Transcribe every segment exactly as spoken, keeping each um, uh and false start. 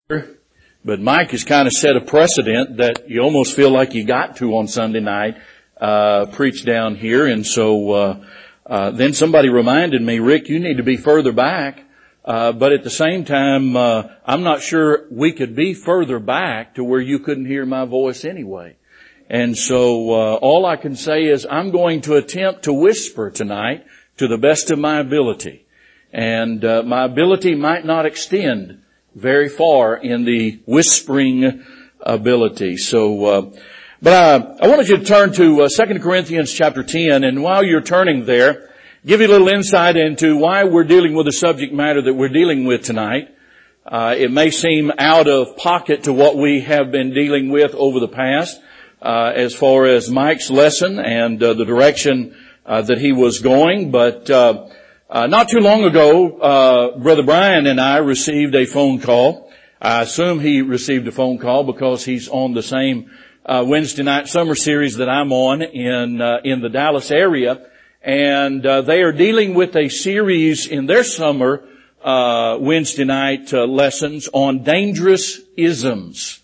But Mike has kind of set a precedent that you almost feel like you got to on Sunday night, uh, preach down here. And so, uh, uh, then somebody reminded me, Rick, you need to be further back. Uh, but at the same time, uh, I'm not sure we could be further back to where you couldn't hear my voice anyway. And so, uh, all I can say is I'm going to attempt to whisper tonight to the best of my ability. And, uh, my ability might not extend very far in the whispering ability. So, uh, but uh, I wanted you to turn to uh, Second Corinthians chapter ten, and while you're turning there, give you a little insight into why we're dealing with the subject matter that we're dealing with tonight. Uh, it may seem out of pocket to what we have been dealing with over the past, uh, as far as Mike's lesson and uh, the direction uh, that he was going, but uh Uh, not too long ago, uh, Brother Brian and I received a phone call. I assume he received a phone call because he's on the same, uh, Wednesday night summer series that I'm on in, uh, in the Dallas area. And, uh, they are dealing with a series in their summer, uh, Wednesday night uh, lessons on dangerous isms.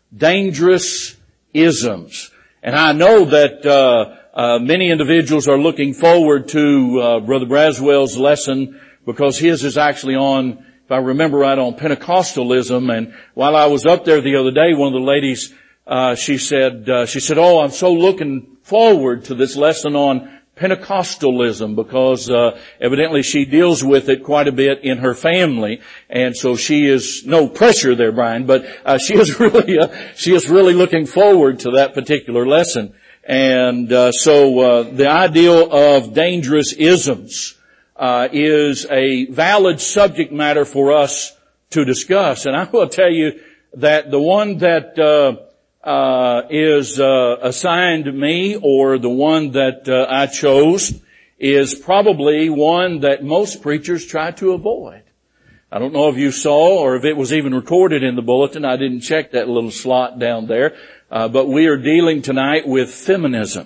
Dangerous isms. And I know that, uh, Uh, many individuals are looking forward to uh, Brother Braswell's lesson because his is actually on, if I remember right, on Pentecostalism. And while I was up there the other day, one of the ladies, uh, she said, uh, she said, "Oh, I'm so looking forward to this lesson on Pentecostalism because uh, evidently she deals with it quite a bit in her family, and so she is no pressure there, Brian, but uh, she is really, uh, she is really looking forward to that particular lesson." And uh, so uh, the idea of dangerous isms uh, is a valid subject matter for us to discuss. And I will tell you that the one that uh, uh, is uh, assigned me, or the one that uh, I chose, is probably one that most preachers try to avoid. I don't know if you saw or if it was even recorded in the bulletin. I didn't check that little slot down there. Uh, but we are dealing tonight with feminism.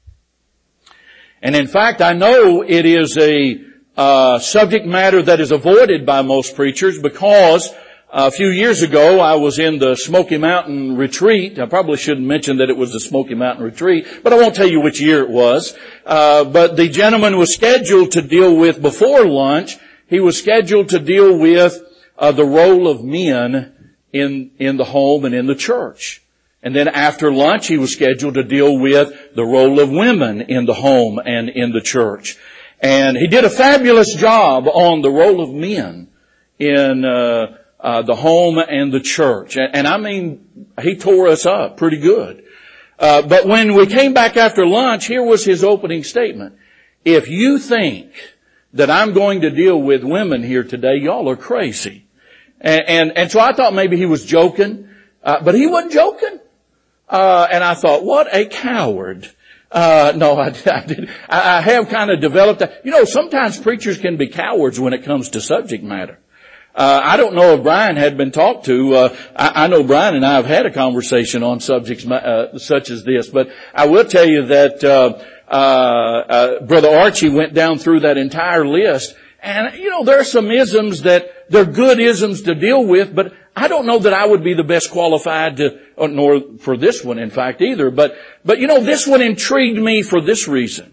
And in fact, I know it is a uh, subject matter that is avoided by most preachers because a few years ago I was in the Smoky Mountain retreat. I probably shouldn't mention that it was the Smoky Mountain retreat, but I won't tell you which year it was. Uh, but the gentleman was scheduled to deal with, before lunch, he was scheduled to deal with uh, the role of men in, in the home and in the church. And then after lunch, he was scheduled to deal with the role of women in the home and in the church. And he did a fabulous job on the role of men in uh, uh the home and the church. And, and I mean, he tore us up pretty good. Uh But when we came back after lunch, here was his opening statement. "If you think that I'm going to deal with women here today, y'all are crazy." And, and, and so I thought maybe he was joking, uh, but he wasn't joking. Uh, and I thought, what a coward. Uh, no, I, I did. I, I have kind of developed that. You know, sometimes preachers can be cowards when it comes to subject matter. Uh, I don't know if Brian had been talked to. Uh, I, I know Brian and I have had a conversation on subjects, uh, such as this, but I will tell you that, uh, uh, uh, Brother Archie went down through that entire list. And, you know, there are some isms that they're good isms to deal with, but I don't know that I would be the best qualified to, or nor for this one, in fact, either. But, but you know, this one intrigued me for this reason.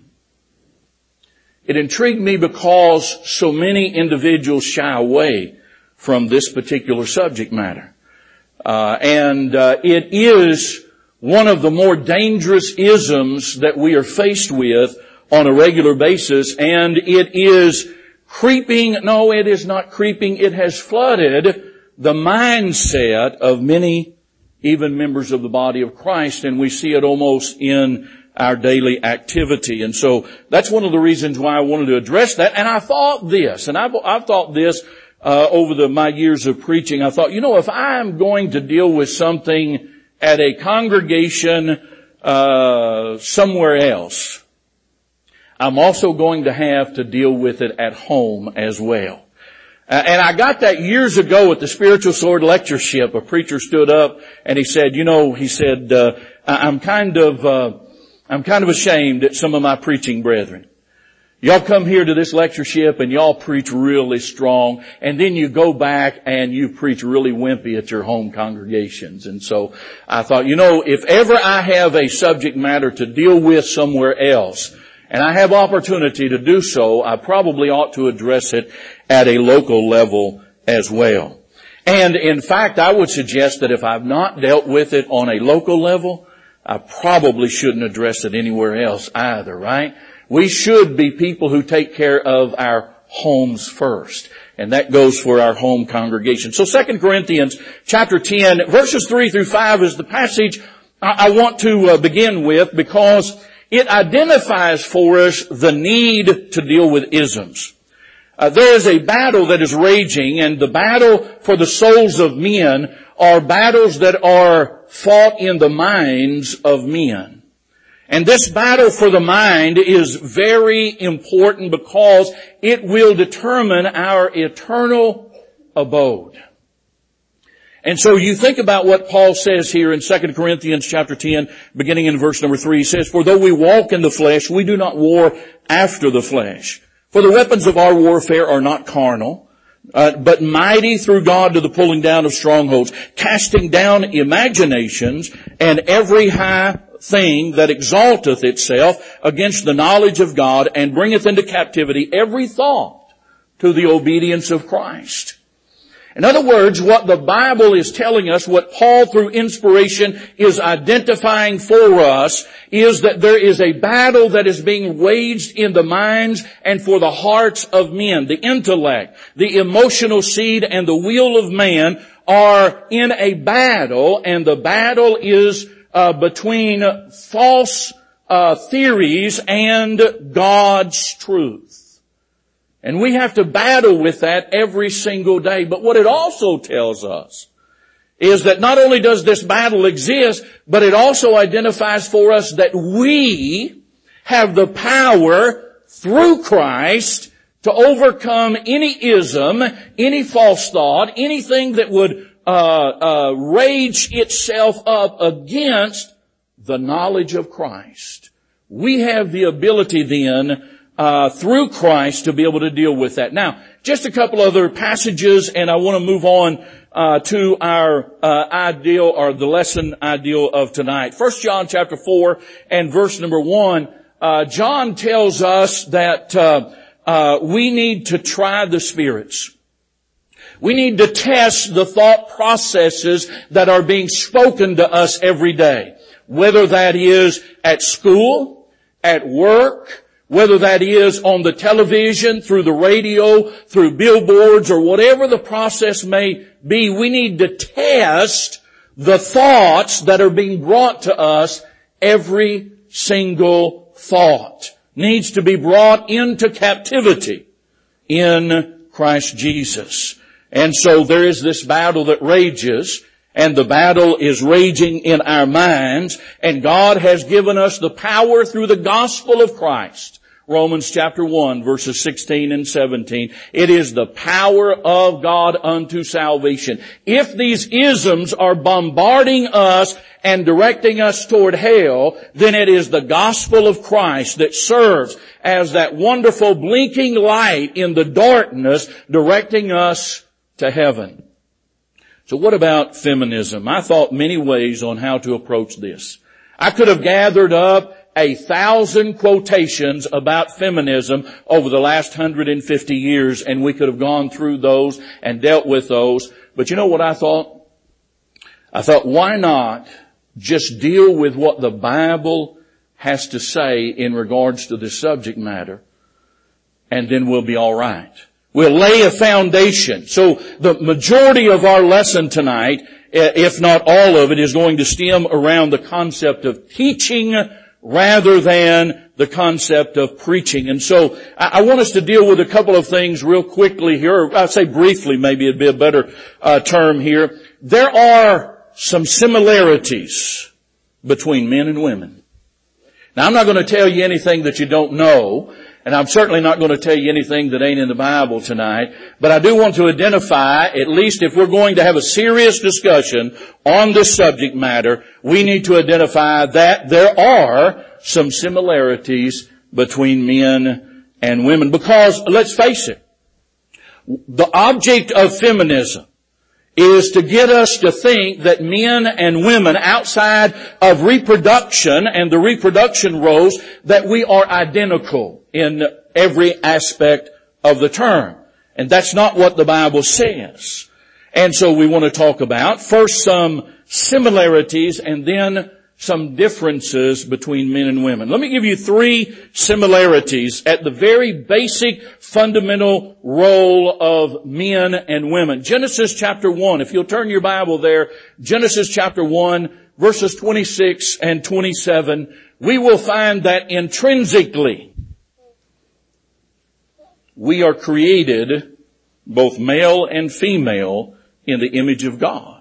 It intrigued me because so many individuals shy away from this particular subject matter. Uh, and, uh, it is one of the more dangerous isms that we are faced with on a regular basis, and it is creeping, no, it is not creeping, it has flooded the mindset of many, even members of the body of Christ, and we see it almost in our daily activity. And so that's one of the reasons why I wanted to address that. And I thought this, and I've, I've thought this uh, over the, my years of preaching. I thought, you know, if I'm going to deal with something at a congregation uh somewhere else, I'm also going to have to deal with it at home as well. Uh, and I got that years ago at the Spiritual Sword Lectureship. A preacher stood up and he said, you know, he said, uh, I'm kind of, uh, I'm kind of ashamed at some of my preaching brethren. Y'all come here to this lectureship and y'all preach really strong, and then you go back and you preach really wimpy at your home congregations. And so I thought, you know, if ever I have a subject matter to deal with somewhere else, and I have opportunity to do so, I probably ought to address it at a local level as well. And in fact, I would suggest that if I've not dealt with it on a local level, I probably shouldn't address it anywhere else either, right? We should be people who take care of our homes first. And that goes for our home congregation. So Second Corinthians chapter ten, verses three through five is the passage I want to begin with, because it identifies for us the need to deal with isms. Uh, there is a battle that is raging, and the battle for the souls of men are battles that are fought in the minds of men. And this battle for the mind is very important because it will determine our eternal abode. And so you think about what Paul says here in Second Corinthians chapter ten, beginning in verse number three. He says, "For though we walk in the flesh, we do not war after the flesh. For the weapons of our warfare are not carnal, uh, but mighty through God to the pulling down of strongholds, casting down imaginations and every high thing that exalteth itself against the knowledge of God, and bringeth into captivity every thought to the obedience of Christ." In other words, what the Bible is telling us, what Paul through inspiration is identifying for us, is that there is a battle that is being waged in the minds and for the hearts of men. The intellect, the emotional seed, and the will of man are in a battle, and the battle is uh, between false uh, theories and God's truth. And we have to battle with that every single day. But what it also tells us is that not only does this battle exist, but it also identifies for us that we have the power through Christ to overcome any ism, any false thought, anything that would uh, uh, rage itself up against the knowledge of Christ. We have the ability then Uh, through Christ to be able to deal with that. Now, just a couple other passages, and I want to move on uh, to our uh, ideal, or the lesson ideal of tonight. First John chapter four and verse number one. Uh, John tells us that uh, uh, we need to try the spirits. We need to test the thought processes that are being spoken to us every day, whether that is at school, at work, whether that is on the television, through the radio, through billboards, or whatever the process may be. We need to test the thoughts that are being brought to us. Every single thought needs to be brought into captivity in Christ Jesus. And so there is this battle that rages, and the battle is raging in our minds, and God has given us the power through the gospel of Christ. Romans chapter one, verses sixteen and seventeen. It is the power of God unto salvation. If these isms are bombarding us and directing us toward hell, then it is the gospel of Christ that serves as that wonderful blinking light in the darkness, directing us to heaven. So what about feminism? I thought many ways on how to approach this. I could have gathered up a thousand quotations about feminism over the last one hundred fifty years, and we could have gone through those and dealt with those. But you know what I thought? I thought, why not just deal with what the Bible has to say in regards to this subject matter, and then we'll be all right. We'll lay a foundation. So the majority of our lesson tonight, if not all of it, is going to stem around the concept of teaching rather than the concept of preaching. And so I want us to deal with a couple of things real quickly here, or I'd say briefly, maybe it'd be a better uh, term here. There are some similarities between men and women. Now, I'm not going to tell you anything that you don't know, and I'm certainly not going to tell you anything that ain't in the Bible tonight, but I do want to identify, at least if we're going to have a serious discussion on this subject matter, we need to identify that there are some similarities between men and women. Because, let's face it, the object of feminism is to get us to think that men and women outside of reproduction and the reproduction roles, that we are identical in every aspect of the term. And that's not what the Bible says. And so we want to talk about first some similarities and then some differences between men and women. Let me give you three similarities at the very basic fundamental role of men and women. Genesis chapter one, if you'll turn your Bible there, Genesis chapter one, verses twenty-six and twenty-seven, we will find that intrinsically we are created, both male and female, in the image of God.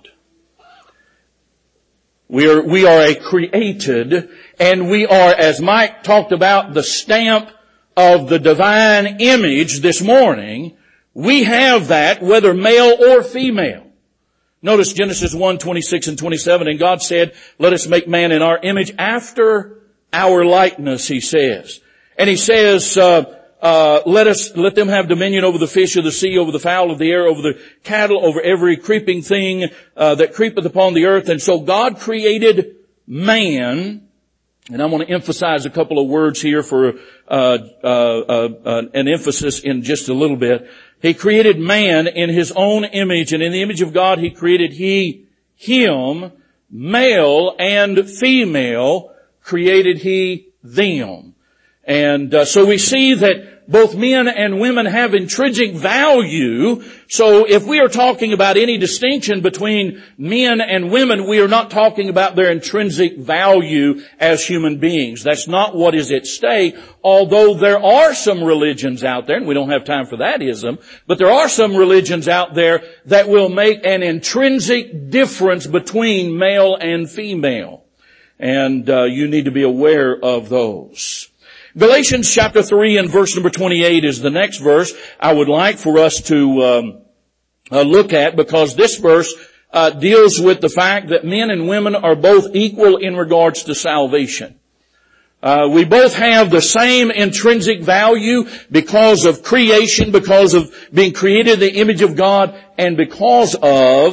We are, we are a created, and we are, as Mike talked about, the stamp of the divine image this morning. We have that, whether male or female. Notice Genesis one, twenty-six and twenty-seven, and God said, let us make man in our image after our likeness, he says. And he says, uh, Uh, let us, let them have dominion over the fish of the sea, over the fowl of the air, over the cattle, over every creeping thing, uh, that creepeth upon the earth. And so God created man, and I want to emphasize a couple of words here for, uh, uh, uh, uh, an emphasis in just a little bit. He created man in his own image, and in the image of God he created he, him, male and female created he them. And uh, so we see that both men and women have intrinsic value. So if we are talking about any distinction between men and women, we are not talking about their intrinsic value as human beings. That's not what is at stake, although there are some religions out there, and we don't have time for that ism, but there are some religions out there that will make an intrinsic difference between male and female. And uh, you need to be aware of those. Galatians chapter three and verse number twenty-eight is the next verse I would like for us to um, uh, look at, because this verse uh, deals with the fact that men and women are both equal in regards to salvation. Uh, we both have the same intrinsic value because of creation, because of being created in the image of God, and because of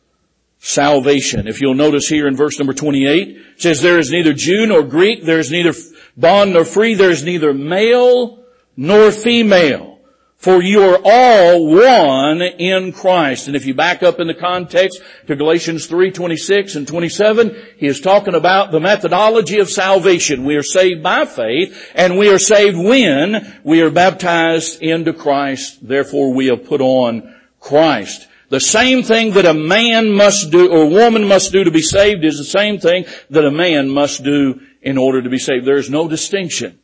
salvation. If you'll notice here in verse number twenty-eight, it says, there is neither Jew nor Greek, there is neither bond nor free, there is neither male nor female, for you are all one in Christ. And if you back up in the context to Galatians three, twenty-six and twenty-seven, he is talking about the methodology of salvation. We are saved by faith, and we are saved when we are baptized into Christ. Therefore we have put on Christ. The same thing that a man must do, or woman must do to be saved, is the same thing that a man must do in order to be saved. There is no distinction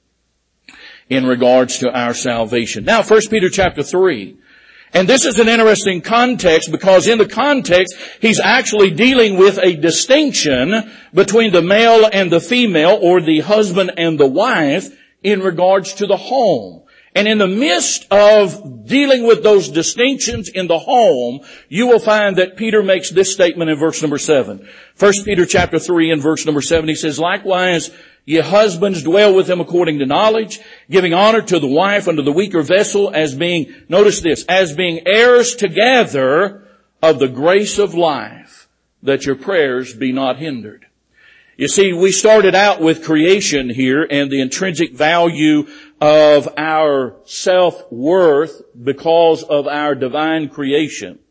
in regards to our salvation. Now, First Peter chapter three. And this is an interesting context, because in the context, he's actually dealing with a distinction between the male and the female, or the husband and the wife, in regards to the home. And in the midst of dealing with those distinctions in the home, you will find that Peter makes this statement in verse number seven. First Peter chapter three and verse number seven, he says, likewise, ye husbands, dwell with them according to knowledge, giving honor to the wife under the weaker vessel, as being, notice this, as being heirs together of the grace of life, that your prayers be not hindered. You see, we started out with creation here and the intrinsic value of our self-worth because of our divine creation.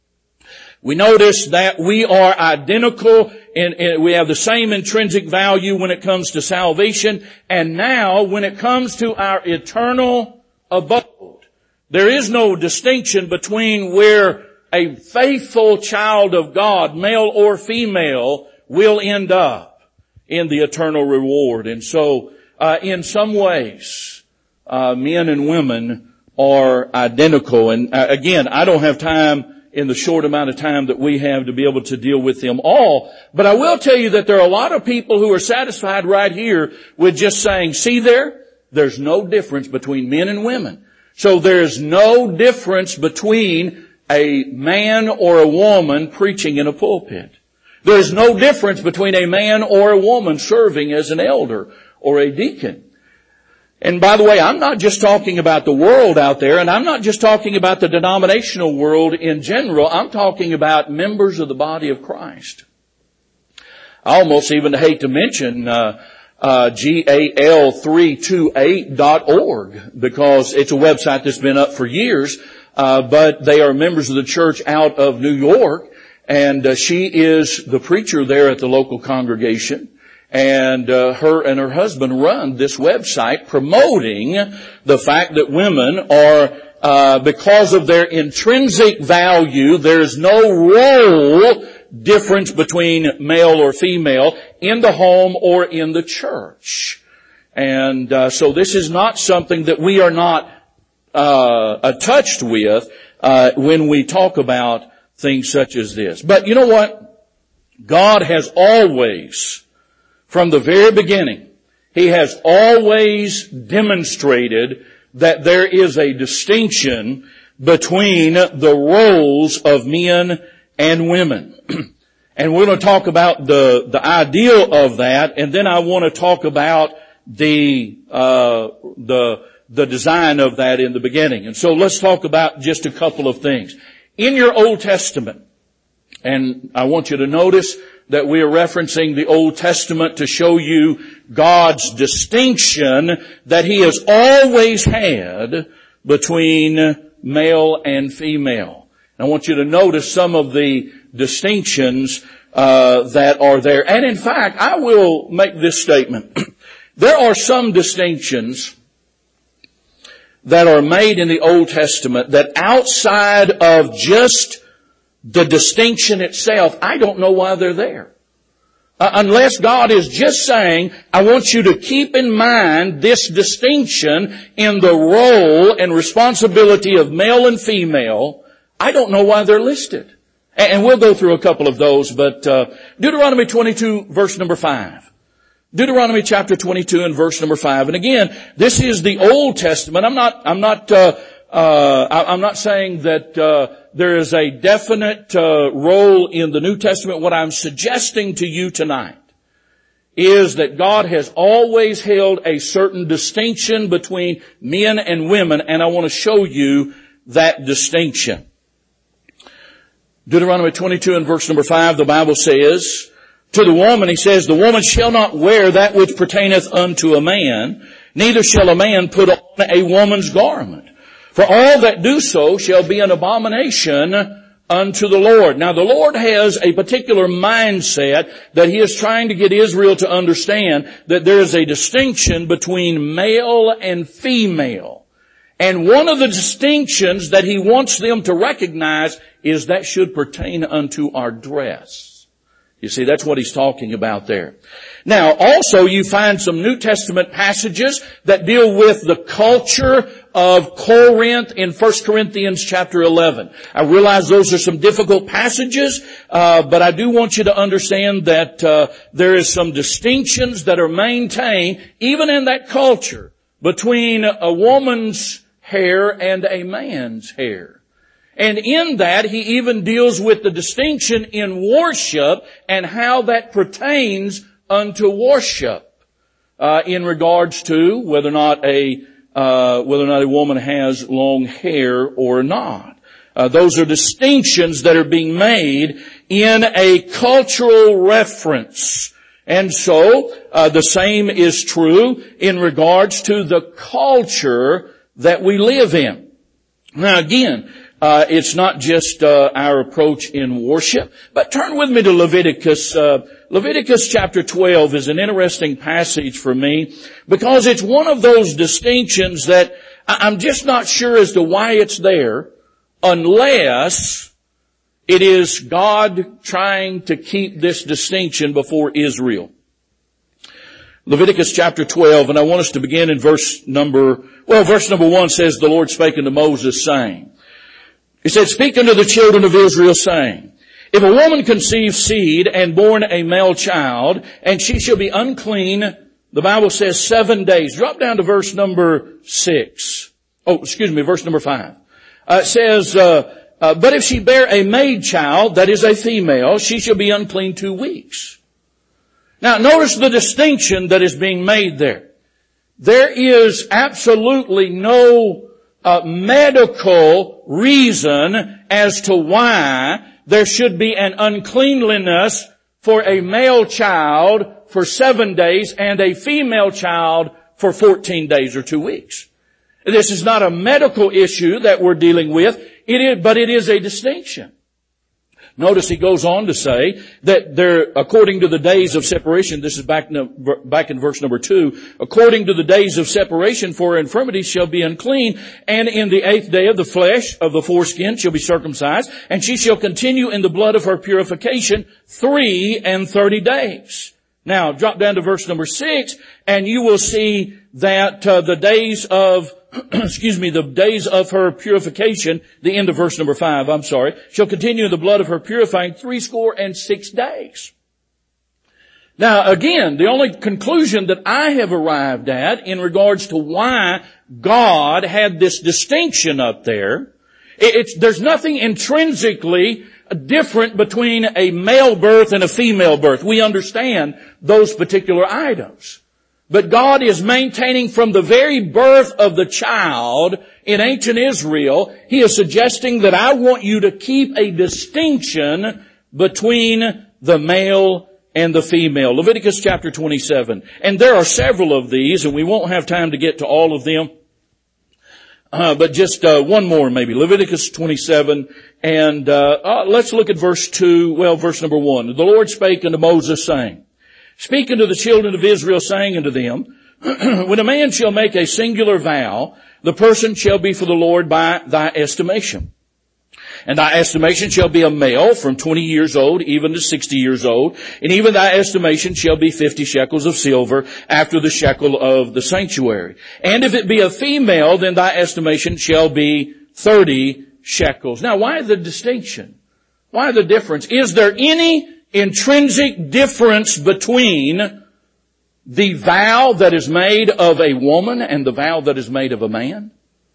We notice that we are identical and we have the same intrinsic value when it comes to salvation. And now when it comes to our eternal abode, there is no distinction between where a faithful child of God, male or female, will end up in the eternal reward. And so, uh, in some ways, uh, men and women are identical. And uh, again, I don't have time in the short amount of time that we have to be able to deal with them all. But I will tell you that there are a lot of people who are satisfied right here with just saying, see there, there's no difference between men and women. So there's no difference between a man or a woman preaching in a pulpit. There's no difference between a man or a woman serving as an elder or a deacon. And by the way, I'm not just talking about the world out there, and I'm not just talking about the denominational world in general. I'm talking about members of the body of Christ. I almost even hate to mention uh, uh G A L three twenty-eight dot org, because it's a website that's been up for years, uh but they are members of the church out of New York, and uh, she is the preacher there at the local congregation. And uh, her and her husband run this website promoting the fact that women are, uh because of their intrinsic value, there's no role difference between male or female in the home or in the church. And uh, so this is not something that we are not uh touched with uh when we talk about things such as this. But you know what? God has always, from the very beginning, He has always demonstrated that there is a distinction between the roles of men and women. And we're going to talk about the, the ideal of that, and then I want to talk about the, uh, the, the design of that in the beginning. And so let's talk about just a couple of things. In your Old Testament, and I want you to notice that we are referencing the Old Testament to show you God's distinction that He has always had between male and female. I want you to notice some of the distinctions uh that are there. And in fact, I will make this statement. There are some distinctions that are made in the Old Testament that outside of just the distinction itself, I don't know why they're there. Uh, unless God is just saying, I want you to keep in mind this distinction in the role and responsibility of male and female, I don't know why they're listed. And we'll go through a couple of those, but uh Deuteronomy twenty-two, verse number five. Deuteronomy chapter twenty-two and verse number five. And again, this is the Old Testament. I'm not, I'm not, uh, uh, I'm not saying that, uh, there is a definite, uh, role in the New Testament. What I'm suggesting to you tonight is that God has always held a certain distinction between men and women, and I want to show you that distinction. Deuteronomy twenty-two and verse number five, the Bible says, to the woman, He says, the woman shall not wear that which pertaineth unto a man, neither shall a man put on a woman's garment. For all that do so shall be an abomination unto the Lord. Now the Lord has a particular mindset that He is trying to get Israel to understand, that there is a distinction between male and female. And one of the distinctions that He wants them to recognize is that should pertain unto our dress. You see, that's what He's talking about there. Now, also you find some New Testament passages that deal with the culture of Corinth in First Corinthians chapter eleven. I realize those are some difficult passages, uh, but I do want you to understand that uh, there is some distinctions that are maintained even in that culture between a woman's hair and a man's hair. And in that, he even deals with the distinction in worship and how that pertains unto worship, uh, in regards to whether or not a, uh, whether or not a woman has long hair or not. Uh, those are distinctions that are being made in a cultural reference. And so, uh, the same is true in regards to the culture that we live in. Now again, Uh, it's not just uh, our approach in worship, but turn with me to Leviticus. Uh, Leviticus chapter twelve is an interesting passage for me because it's one of those distinctions that I'm just not sure as to why it's there unless it is God trying to keep this distinction before Israel. Leviticus chapter twelve, and I want us to begin in verse number, well, verse number one says, the Lord spake unto Moses, saying, He said, speak unto the children of Israel, saying, if a woman conceive seed and born a male child, and she shall be unclean, the Bible says seven days. Drop down to verse number six. Oh, excuse me, verse number five. Uh, it says, uh, uh, but if she bear a maid child, that is a female, she shall be unclean two weeks. Now, notice the distinction that is being made there. There is absolutely no uh, medical reason as to why there should be an uncleanliness for a male child for seven days and a female child for fourteen days or two weeks. This is not a medical issue that we're dealing with, it is, but it is a distinction. Notice he goes on to say that there, according to the days of separation, this is back in, back in verse number two, according to the days of separation for infirmity shall be unclean, and in the eighth day of the flesh of the foreskin shall be circumcised, and she shall continue in the blood of her purification three and thirty days. Now, drop down to verse number six, and you will see that uh, the days of, excuse me, the days of her purification, the end of verse number five, I'm sorry, shall continue in the blood of her purifying three score and six days. Now, again, the only conclusion that I have arrived at in regards to why God had this distinction up there, it's, there's nothing intrinsically different between a male birth and a female birth. We understand those particular items. But God is maintaining from the very birth of the child in ancient Israel, He is suggesting that I want you to keep a distinction between the male and the female. Leviticus chapter twenty-seven. And there are several of these, and we won't have time to get to all of them. Uh, but just uh, one more maybe. Leviticus twenty-seven. And uh, uh let's look at verse two, well, verse number one. The Lord spake unto Moses, saying, Speak unto the children of Israel, saying unto them, When a man shall make a singular vow, the person shall be for the Lord by thy estimation. And thy estimation shall be a male from twenty years old even to sixty years old. And even thy estimation shall be fifty shekels of silver after the shekel of the sanctuary. And if it be a female, then thy estimation shall be thirty shekels. Now, why the distinction? Why the difference? Is there any intrinsic difference between the vow that is made of a woman and the vow that is made of a man?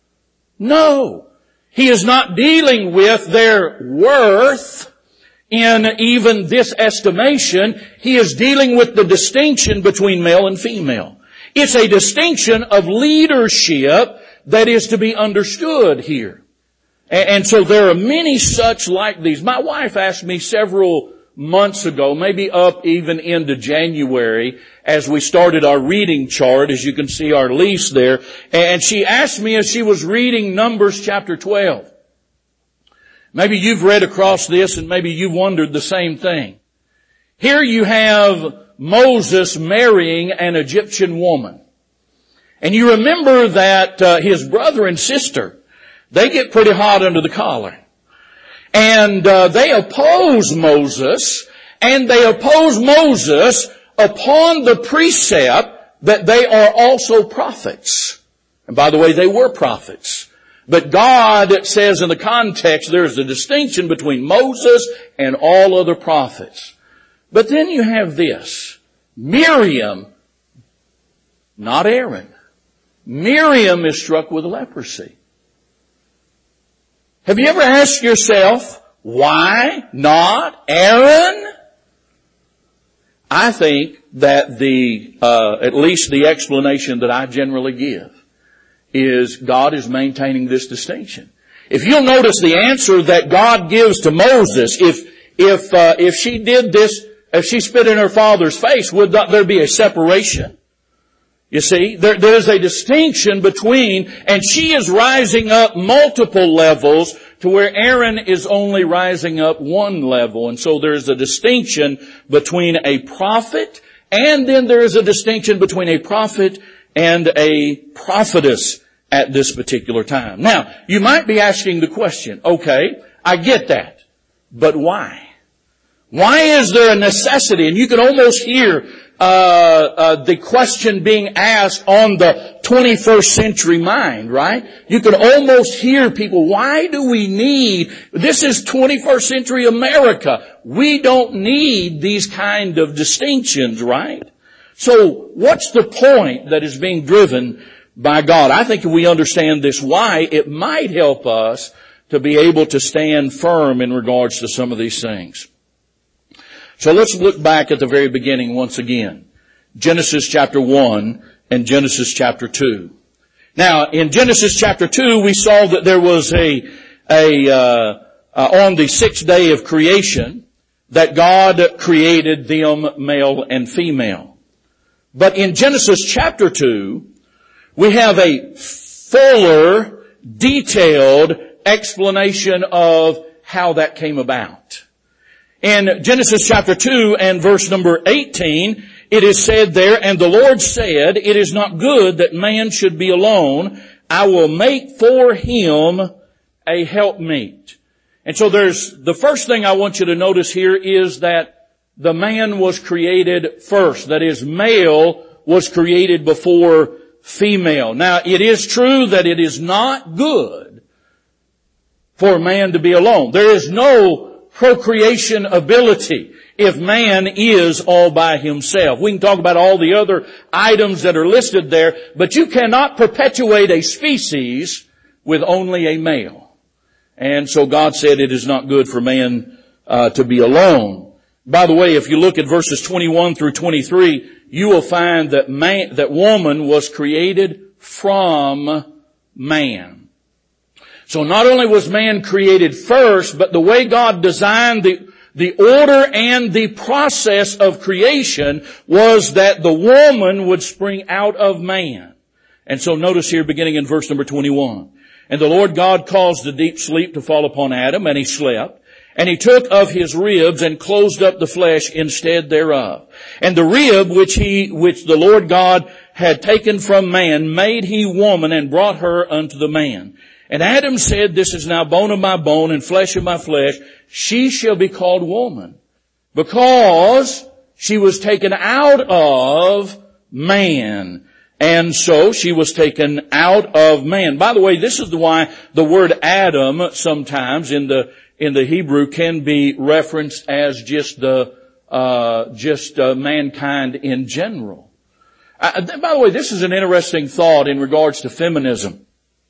No. He is not dealing with their worth in even this estimation. He is dealing with the distinction between male and female. It's a distinction of leadership that is to be understood here. And so there are many such like these. My wife asked me several months ago, maybe up even into January, as we started our reading chart, as you can see our lease there, and she asked me as she was reading Numbers chapter twelve. Maybe you've read across this and maybe you wondered the same thing. Here you have Moses marrying an Egyptian woman. And you remember that uh, his brother and sister, they get pretty hot under the collar. And uh, they oppose Moses, and they oppose Moses upon the precept that they are also prophets. And by the way, they were prophets. But God says in the context there is a distinction between Moses and all other prophets. But then you have this. Miriam, not Aaron. Miriam is struck with leprosy. Have you ever asked yourself, why not Aaron? I think that the, uh, at least the explanation that I generally give is God is maintaining this distinction. If you'll notice the answer that God gives to Moses, if, if, uh, if she did this, if she spit in her father's face, would not there be a separation? You see, there, there is a distinction between, and she is rising up multiple levels to where Aaron is only rising up one level. And so there is a distinction between a prophet, and then there is a distinction between a prophet and a prophetess at this particular time. Now, you might be asking the question, okay, I get that, but why? Why is there a necessity? And you can almost hear uh, uh the question being asked on the twenty-first century mind, right? You can almost hear people, why do we need, this is twenty-first century America. We don't need these kind of distinctions, right? So what's the point that is being driven by God? I think if we understand this why, it might help us to be able to stand firm in regards to some of these things. So let's look back at the very beginning once again. Genesis chapter one and Genesis chapter two. Now, in Genesis chapter two, we saw that there was a, a, uh, uh, on the sixth day of creation, that God created them male and female. But in Genesis chapter two, we have a fuller, detailed explanation of how that came about. In Genesis chapter two and verse number eighteen, it is said there, "And the Lord said, it is not good that man should be alone. I will make for him a helpmeet." And so there's, the first thing I want you to notice here is that the man was created first. That is, male was created before female. Now, it is true that it is not good for man to be alone. There is no procreation ability if man is all by himself. We can talk about all the other items that are listed there, but you cannot perpetuate a species with only a male. And so God said it is not good for man uh, to be alone. By the way, if you look at verses twenty-one through twenty-three, you will find that man, that woman was created from man. So not only was man created first, but the way God designed the, the order and the process of creation was that the woman would spring out of man. And so notice here beginning in verse number twenty-one. "And the Lord God caused a deep sleep to fall upon Adam, and he slept. And he took of his ribs and closed up the flesh instead thereof. And the rib which he, which the Lord God had taken from man, made he woman and brought her unto the man. And Adam said, This is now bone of my bone and flesh of my flesh. She shall be called woman, because she was taken out of man. And so she was taken out of man." By the way, this is the why the word Adam sometimes in the in the Hebrew can be referenced as just the uh just uh, mankind in general. Uh, by the way, this is an interesting thought in regards to feminism.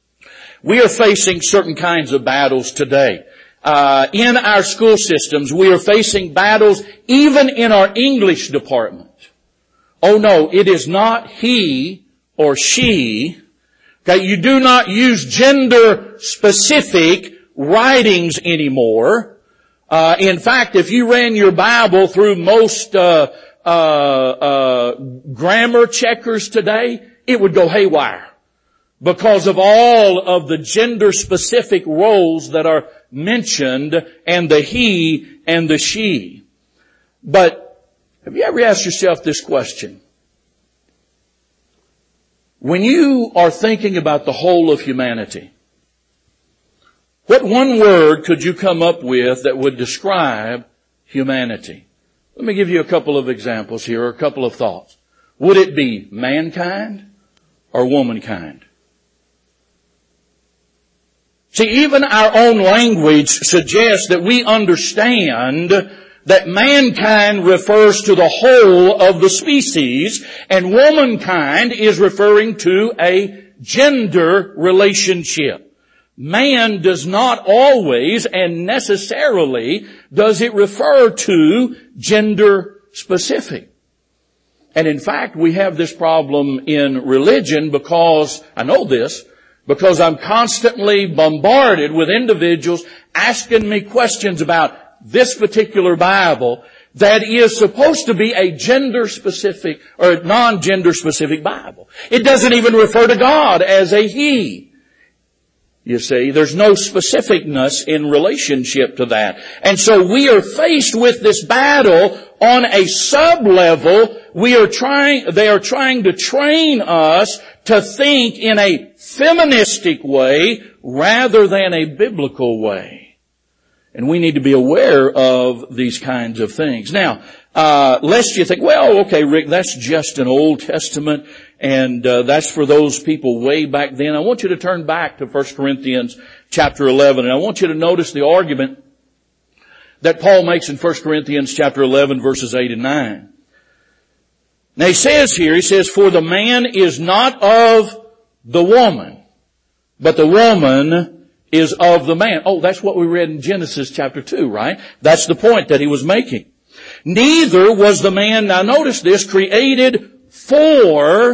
We are facing certain kinds of battles today. Uh, in our school systems, we are facing battles even in our English department. Oh no, it is not he or she. Okay, you do not use gender specific writings anymore. Uh, in fact, if you ran your Bible through most, uh, uh, uh, grammar checkers today, it would go haywire, because of all of the gender-specific roles that are mentioned, and the he and the she. But have you ever asked yourself this question? When you are thinking about the whole of humanity, what one word could you come up with that would describe humanity? Let me give you a couple of examples here, or a couple of thoughts. Would it be mankind or womankind? See, even our own language suggests that we understand that mankind refers to the whole of the species, and womankind is referring to a gender relationship. Man does not always and necessarily does it refer to gender specific. And in fact, we have this problem in religion because, I know this, because I'm constantly bombarded with individuals asking me questions about this particular Bible that is supposed to be a gender-specific or a non-gender-specific Bible. It doesn't even refer to God as a He. You see, there's no specificness in relationship to that. And so we are faced with this battle on a sub-level. We are trying, they are trying to train us to think in a feministic way rather than a biblical way. And we need to be aware of these kinds of things. Now, uh, lest you think, well, okay, Rick, that's just an Old Testament, and uh, that's for those people way back then. I want you to turn back to First Corinthians chapter eleven, and I want you to notice the argument that Paul makes in First Corinthians chapter eleven, verses eight and nine. Now he says here, he says, "For the man is not of the woman, but the woman is of the man." Oh, that's what we read in Genesis chapter two, right? That's the point that he was making. "Neither was the man," now notice this, "created for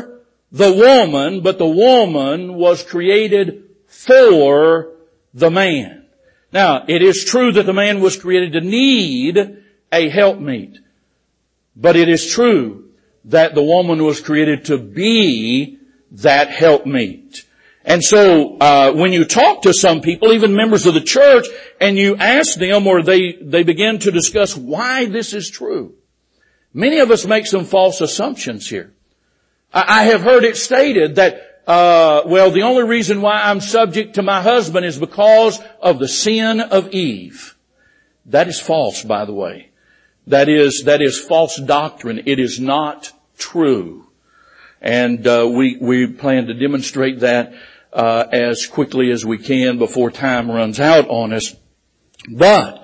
the woman, but the woman was created for the man. Now, it is true that the man was created to need a helpmeet, but it is true that the woman was created to be that helpmeet. And so, uh, when you talk to some people, even members of the church, and you ask them, or they, they begin to discuss why this is true, many of us make some false assumptions here. I, I have heard it stated that, uh, well, the only reason why I'm subject to my husband is because of the sin of Eve. That is false, by the way. That is, that is false doctrine. It is not true. And, uh, we, we plan to demonstrate that, uh, as quickly as we can before time runs out on us. But,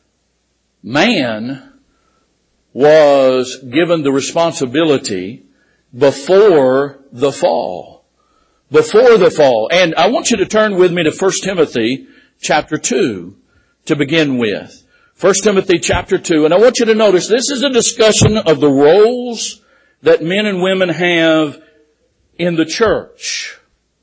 man was given the responsibility before the fall. Before the fall. And I want you to turn with me to First Timothy chapter two to begin with. First Timothy chapter two. And I want you to notice this is a discussion of the roles that men and women have in the church.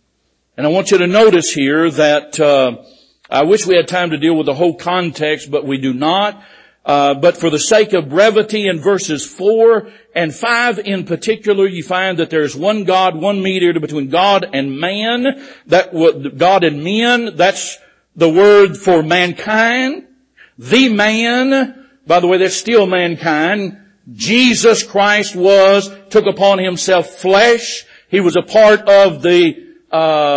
And I want you to notice here that uh, I wish we had time to deal with the whole context, but we do not. Uh, but for the sake of brevity, in verses four and five in particular, you find that there is one God, one mediator between God and man. That God and men, that's the word for mankind. The man, by the way, that's still mankind. Jesus Christ was, took upon himself flesh. He was a part of the, uh,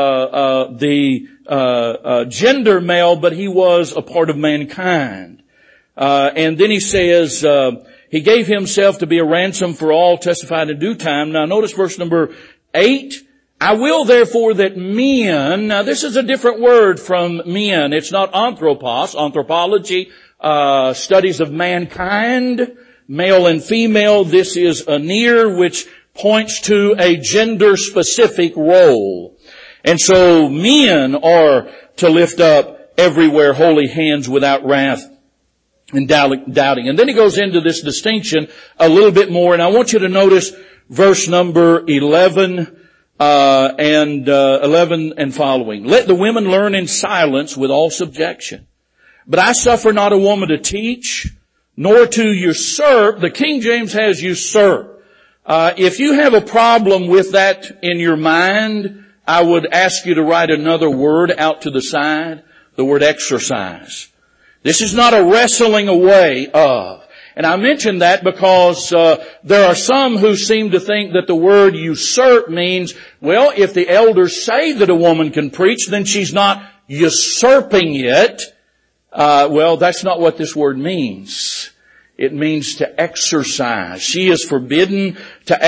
uh, the, uh, uh, gender male, but he was a part of mankind. Uh, and then he says, uh, he gave himself to be a ransom for all, testified in due time. Now notice verse number eight. I will therefore that men, now this is a different word from men. It's not anthropos, anthropology, uh, studies of mankind, male and female. This is aner, which points to a gender specific role. And so men are to lift up everywhere holy hands without wrath and doubting. And then he goes into this distinction a little bit more, and I want you to notice verse number eleven, uh, and, uh, eleven and following. Let the women learn in silence with all subjection. But I suffer not a woman to teach, nor to usurp. The King James has usurp. Uh, if you have a problem with that in your mind, I would ask you to write another word out to the side, the word exercise. This is not a wrestling away of. And I mention that because uh, there are some who seem to think that the word usurp means, well, if the elders say that a woman can preach, then she's not usurping it. Uh, well, that's not what this word means. It means to exercise. She is forbidden to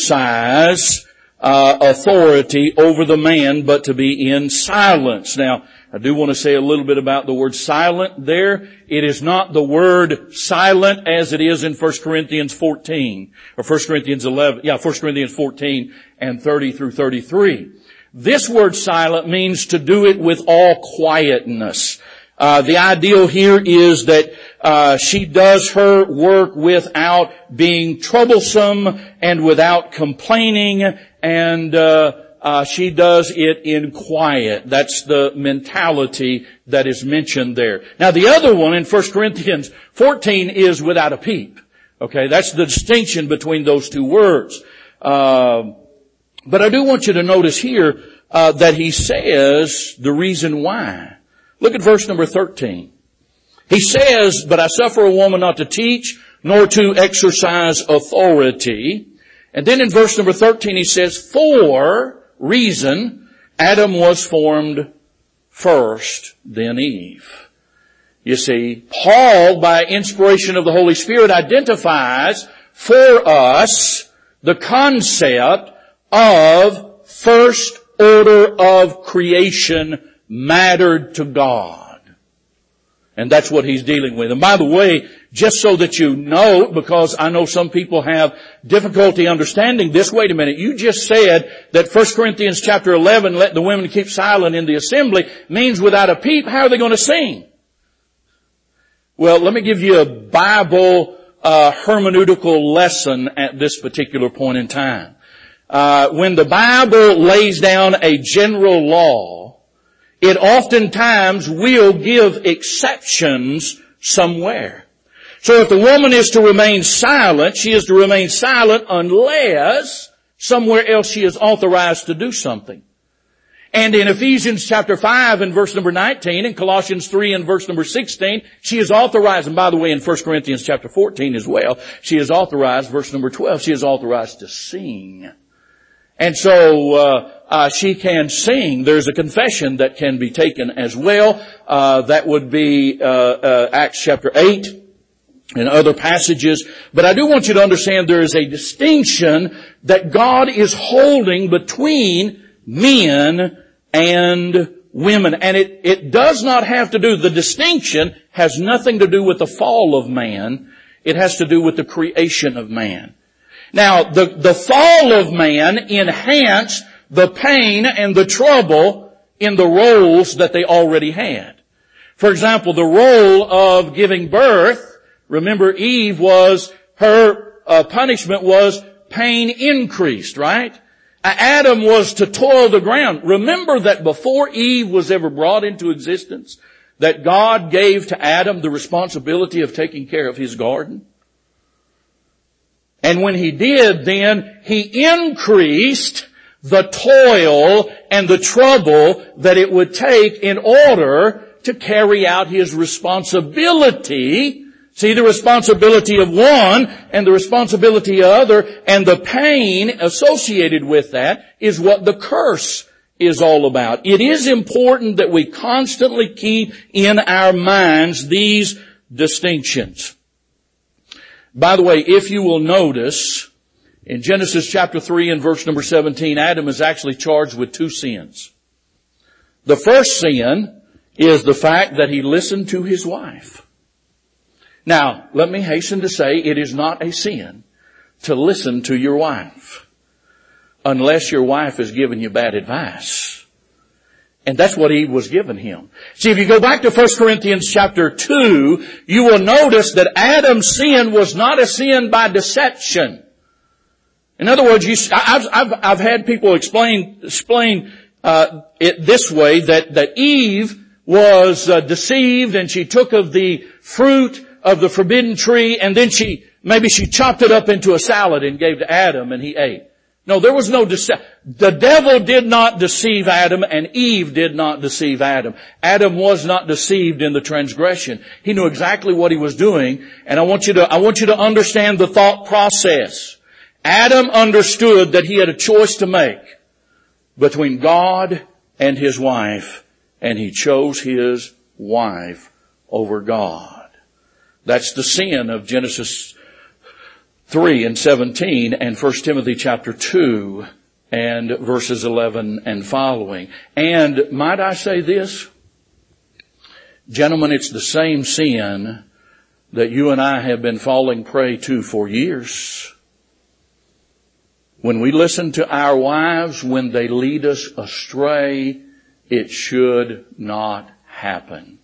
exercise uh, authority over the man, but to be in silence. Now, I do want to say a little bit about the word silent there. It is not the word silent as it is in First Corinthians fourteen, or First Corinthians eleven, yeah, First Corinthians fourteen and thirty through thirty-three. This word silent means to do it with all quietness. Uh, the ideal here is that uh, she does her work without being troublesome and without complaining, and uh Uh, she does it in quiet. That's the mentality that is mentioned there. Now the other one in First Corinthians fourteen is without a peep. Okay, that's the distinction between those two words. Uh, but I do want you to notice here uh, that he says the reason why. Look at verse number thirteen. He says, but I suffer a woman not to teach, nor to exercise authority. And then in verse number thirteen he says, for reason, Adam was formed first, then Eve. You see, Paul, by inspiration of the Holy Spirit, identifies for us the concept of first order of creation mattered to God. And that's what he's dealing with. And by the way, just so that you know, because I know some people have difficulty understanding this, wait a minute, you just said that First Corinthians chapter eleven, let the women keep silent in the assembly, means without a peep. How are they going to sing? Well, let me give you a Bible uh, hermeneutical lesson at this particular point in time. uh, when the Bible lays down a general law, it oftentimes will give exceptions somewhere. So if the woman is to remain silent, she is to remain silent unless somewhere else she is authorized to do something. And in Ephesians chapter five and verse number nineteen, and Colossians three and verse number sixteen, she is authorized, and by the way in First Corinthians chapter fourteen as well, she is authorized, verse number twelve, she is authorized to sing. And so, uh, uh, she can sing. There's a confession that can be taken as well. Uh, that would be, uh, uh, Acts chapter eight and other passages. But I do want you to understand there is a distinction that God is holding between men and women. And it, it does not have to do, the distinction has nothing to do with the fall of man. It has to do with the creation of man. Now, the, the fall of man enhanced the pain and the trouble in the roles that they already had. For example, the role of giving birth, remember Eve was, her uh, punishment was pain increased, right? Adam was to toil the ground. Remember that before Eve was ever brought into existence, that God gave to Adam the responsibility of taking care of his garden. And when he did, then he increased the toil and the trouble that it would take in order to carry out his responsibility. See, the responsibility of one and the responsibility of other and the pain associated with that is what the curse is all about. It is important that we constantly keep in our minds these distinctions. By the way, if you will notice, in Genesis chapter three and verse number seventeen, Adam is actually charged with two sins. The first sin is the fact that he listened to his wife. Now, let me hasten to say it is not a sin to listen to your wife unless your wife has given you bad advice. And that's what Eve was giving him. See, if you go back to First Corinthians chapter two, you will notice that Adam's sin was not a sin by deception. In other words, you, I've, I've, I've had people explain, explain, uh, it this way, that, that Eve was uh, deceived and she took of the fruit of the forbidden tree and then she, maybe she chopped it up into a salad and gave to Adam and he ate. No, there was no deception. The devil did not deceive Adam and Eve did not deceive Adam. Adam was not deceived in the transgression. He knew exactly what he was doing. And I want you to, I want you to understand the thought process. Adam understood that he had a choice to make between God and his wife, and he chose his wife over God. That's the sin of Genesis three and seventeen and First Timothy chapter two and verses eleven and following. And might I say this? Gentlemen, it's the same sin that you and I have been falling prey to for years. When we listen to our wives, when they lead us astray, it should not happen.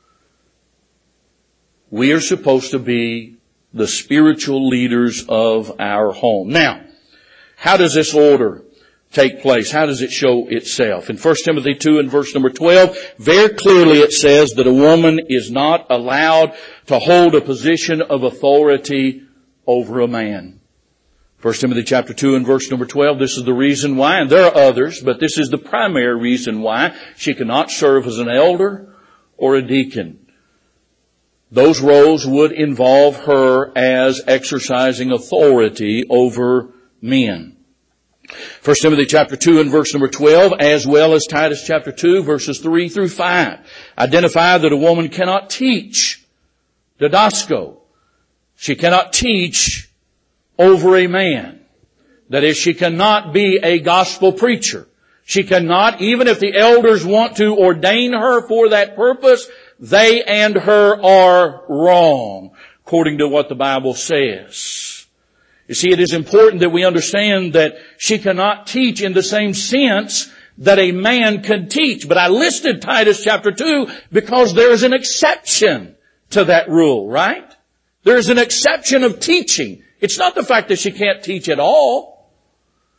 We are supposed to be the spiritual leaders of our home. Now, how does this order take place? How does it show itself? In First Timothy two and verse number twelve, very clearly it says that a woman is not allowed to hold a position of authority over a man. First Timothy chapter two and verse number twelve, this is the reason why, and there are others, but this is the primary reason why she cannot serve as an elder or a deacon. Those roles would involve her as exercising authority over men. First Timothy chapter two and verse number twelve, as well as Titus chapter two, verses three through five, identify that a woman cannot teach didasko. She cannot teach over a man. That is, she cannot be a gospel preacher. She cannot, even if the elders want to ordain her for that purpose, they and her are wrong, according to what the Bible says. You see, it is important that we understand that she cannot teach in the same sense that a man can teach. But I listed Titus chapter two because there is an exception to that rule, right? There is an exception of teaching. It's not the fact that she can't teach at all.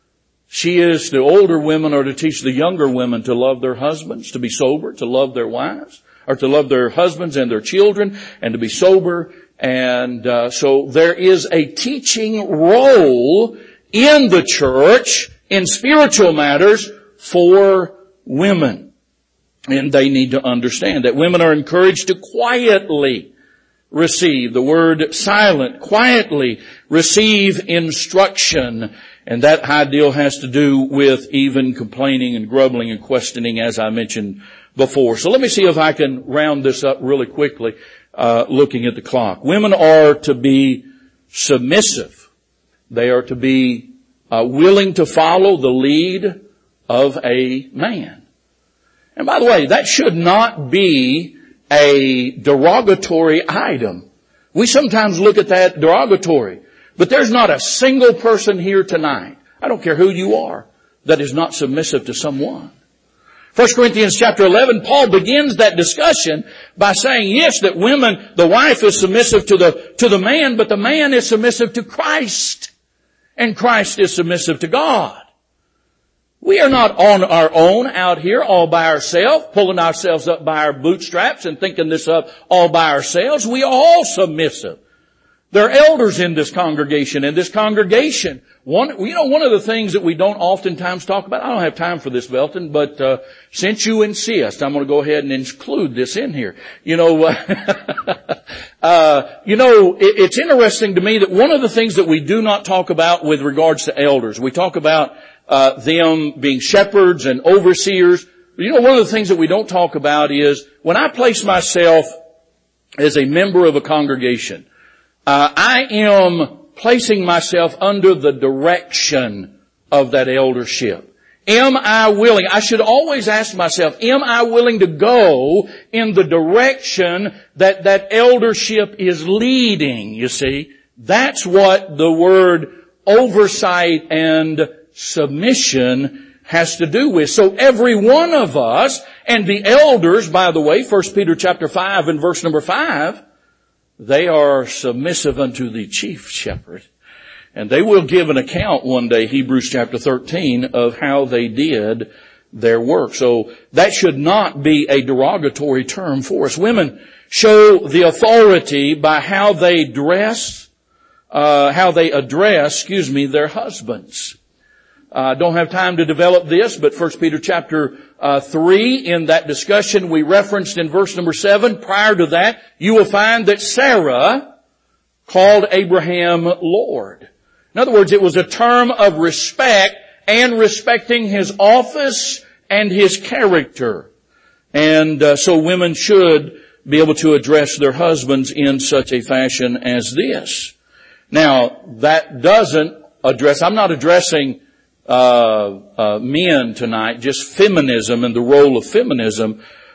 She is, the older women are to teach the younger women to love their husbands, to be sober, to love their wives, or to love their husbands and their children, and to be sober. And uh, so there is a teaching role in the church, in spiritual matters, for women. And they need to understand that women are encouraged to quietly receive, the word silent, quietly receive instruction. And that ideal has to do with even complaining and grumbling and questioning, as I mentioned before. So let me see if I can round this up really quickly, uh, looking at the clock. Women are to be submissive. They are to be uh, willing to follow the lead of a man. And by the way, that should not be a derogatory item. We sometimes look at that derogatory. But there's not a single person here tonight, I don't care who you are, that is not submissive to someone. First Corinthians chapter eleven, Paul begins that discussion by saying, yes, that women, the wife is submissive to the, to the man, but the man is submissive to Christ. And Christ is submissive to God. We are not on our own out here all by ourselves, pulling ourselves up by our bootstraps and thinking this up all by ourselves. We are all submissive. There are elders in this congregation, and this congregation, one, you know, one of the things that we don't oftentimes talk about, I don't have time for this, Belton, but, uh, since you insist, I'm going to go ahead and include this in here. You know, uh, uh, you know, it, it's interesting to me that one of the things that we do not talk about with regards to elders, we talk about, uh, them being shepherds and overseers. You know, one of the things that we don't talk about is when I place myself as a member of a congregation, Uh, I am placing myself under the direction of that eldership. Am I willing? I should always ask myself, am I willing to go in the direction that that eldership is leading? You see, that's what the word oversight and submission has to do with. So every one of us, and the elders, by the way, First Peter chapter five and verse number five, they are submissive unto the chief shepherd. And they will give an account one day, Hebrews chapter thirteen, of how they did their work. So that should not be a derogatory term for us. Women show the authority by how they dress, uh, how they address, excuse me, their husbands. I uh, don't have time to develop this, but First Peter chapter uh, three, in that discussion we referenced in verse number seven, prior to that, you will find that Sarah called Abraham Lord. In other words, it was a term of respect and respecting his office and his character. And uh, so women should be able to address their husbands in such a fashion as this. Now, that doesn't address, I'm not addressing Uh, uh, men tonight, just feminism and the role of feminism,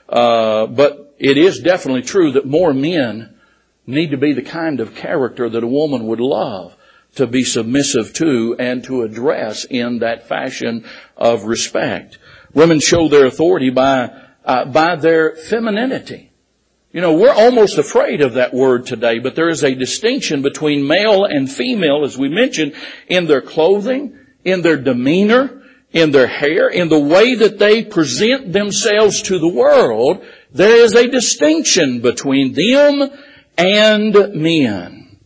uh, but it is definitely true that more men need to be the kind of character that a woman would love to be submissive to and to address in that fashion of respect. Women show their authority by, uh, by their femininity. You know, we're almost afraid of that word today, but there is a distinction between male and female, as we mentioned, in their clothing, in their demeanor, in their hair, in the way that they present themselves to the world. There is a distinction between them and men.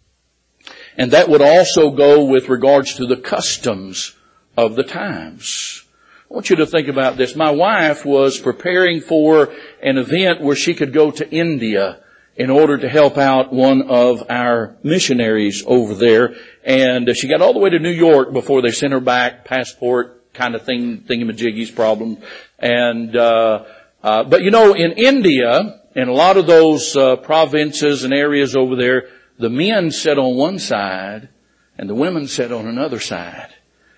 And that would also go with regards to the customs of the times. I want you to think about this. My wife was preparing for an event where she could go to India in order to help out one of our missionaries over there. And she got all the way to New York before they sent her back, passport kind of thing, thingamajiggies problem. And, uh, uh, but you know, in India, in a lot of those, uh, provinces and areas over there, the men sat on one side and the women sat on another side.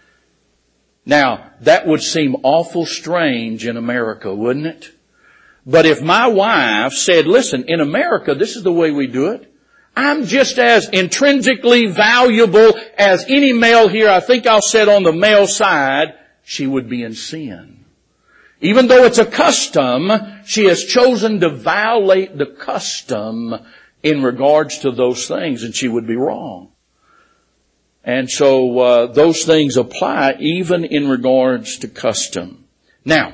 Now, that would seem awful strange in America, wouldn't it? But if my wife said, listen, in America, this is the way we do it. I'm just as intrinsically valuable as any male here. I think I'll sit on the male side. She would be in sin. Even though it's a custom, she has chosen to violate the custom in regards to those things, and she would be wrong. And so uh, those things apply even in regards to custom. Now,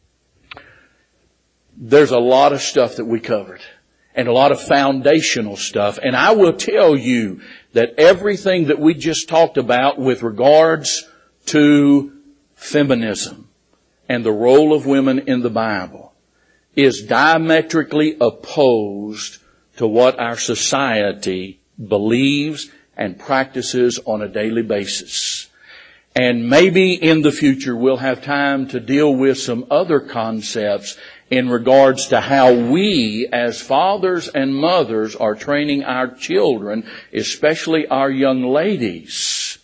there's a lot of stuff that we covered and a lot of foundational stuff. And I will tell you that everything that we just talked about with regards to feminism and the role of women in the Bible is diametrically opposed to what our society believes and practices on a daily basis. And maybe in the future we'll have time to deal with some other concepts in regards to how we as fathers and mothers are training our children, especially our young ladies,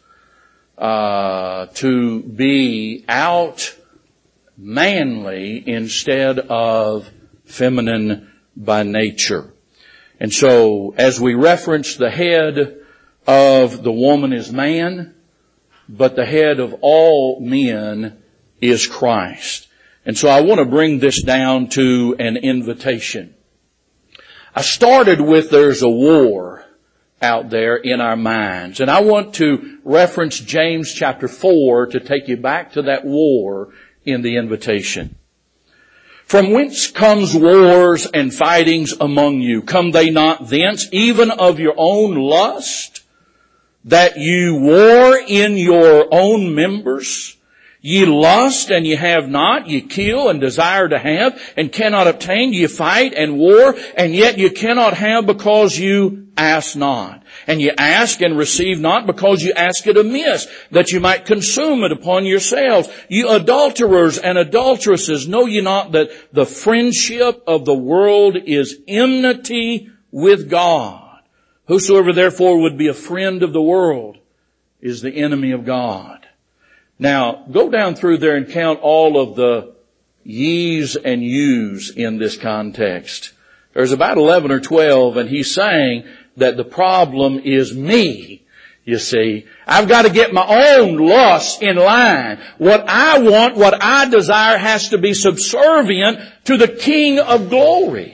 uh, to be out manly instead of feminine by nature. And so, as we reference, the head of the woman is man, but the head of all men is Christ. And so I want to bring this down to an invitation. I started with there's a war out there in our minds. And I want to reference James chapter four to take you back to that war in the invitation. From whence comes wars and fightings among you? Come they not thence, even of your own lust, that you war in your own members? Ye lust and ye have not, ye kill and desire to have and cannot obtain, ye fight and war, and yet ye cannot have because you ask not. And ye ask and receive not because you ask it amiss, that you might consume it upon yourselves. You adulterers and adulteresses, know ye not that the friendship of the world is enmity with God? Whosoever therefore would be a friend of the world is the enemy of God. Now, go down through there and count all of the ye's and you's in this context. There's about eleven or twelve, and he's saying that the problem is me, you see. I've got to get my own lust in line. What I want, what I desire has to be subservient to the King of glory.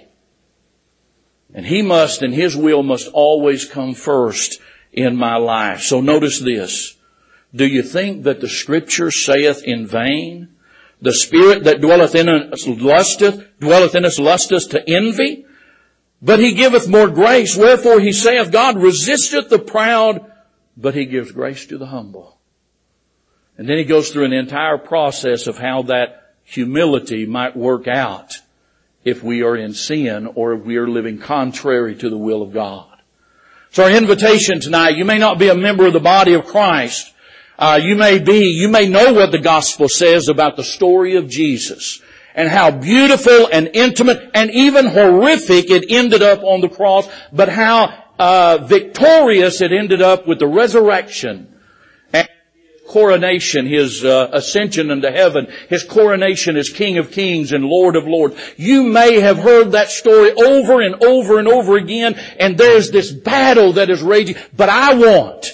And He must, and His will must always come first in my life. So notice this. Do you think that the Scripture saith in vain, the Spirit that dwelleth in us lusteth, dwelleth in us lusteth to envy? But He giveth more grace. Wherefore He saith, God resisteth the proud, but He gives grace to the humble. And then He goes through an entire process of how that humility might work out if we are in sin or if we are living contrary to the will of God. So our invitation tonight, you may not be a member of the body of Christ. Uh, you may be, you may know what the gospel says about the story of Jesus and how beautiful and intimate and even horrific it ended up on the cross, but how uh, victorious it ended up with the resurrection and coronation, His uh, ascension into heaven, His coronation as King of Kings and Lord of Lords. You may have heard that story over and over and over again, and there's this battle that is raging, but I want...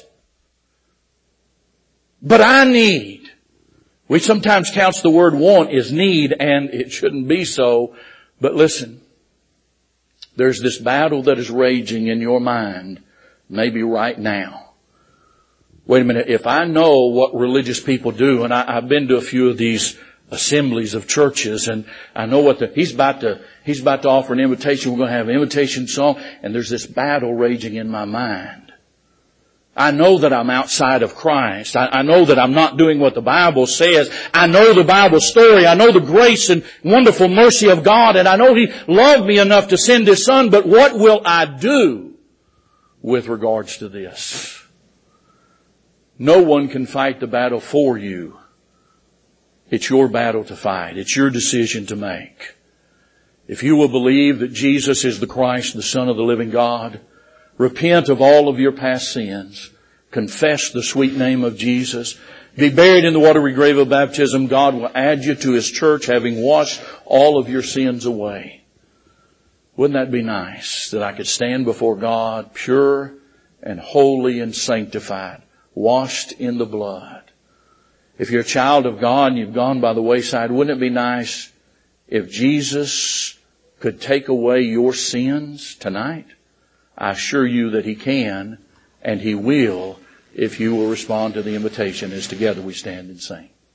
But I need. We sometimes count the word want as need, and it shouldn't be so. But listen, there's this battle that is raging in your mind, maybe right now. Wait a minute, if I know what religious people do, and I, I've been to a few of these assemblies of churches, and I know what the, he's about to, he's about to offer an invitation, we're going to have an invitation song, and there's this battle raging in my mind. I know that I'm outside of Christ. I, I know that I'm not doing what the Bible says. I know the Bible story. I know the grace and wonderful mercy of God. And I know He loved me enough to send His Son. But what will I do with regards to this? No one can fight the battle for you. It's your battle to fight. It's your decision to make. If you will believe that Jesus is the Christ, the Son of the living God, repent of all of your past sins. Confess the sweet name of Jesus. Be buried in the watery grave of baptism. God will add you to His church, having washed all of your sins away. Wouldn't that be nice that I could stand before God pure and holy and sanctified, washed in the blood? If you're a child of God and you've gone by the wayside, wouldn't it be nice if Jesus could take away your sins tonight? I assure you that He can and He will if you will respond to the invitation as together we stand and sing.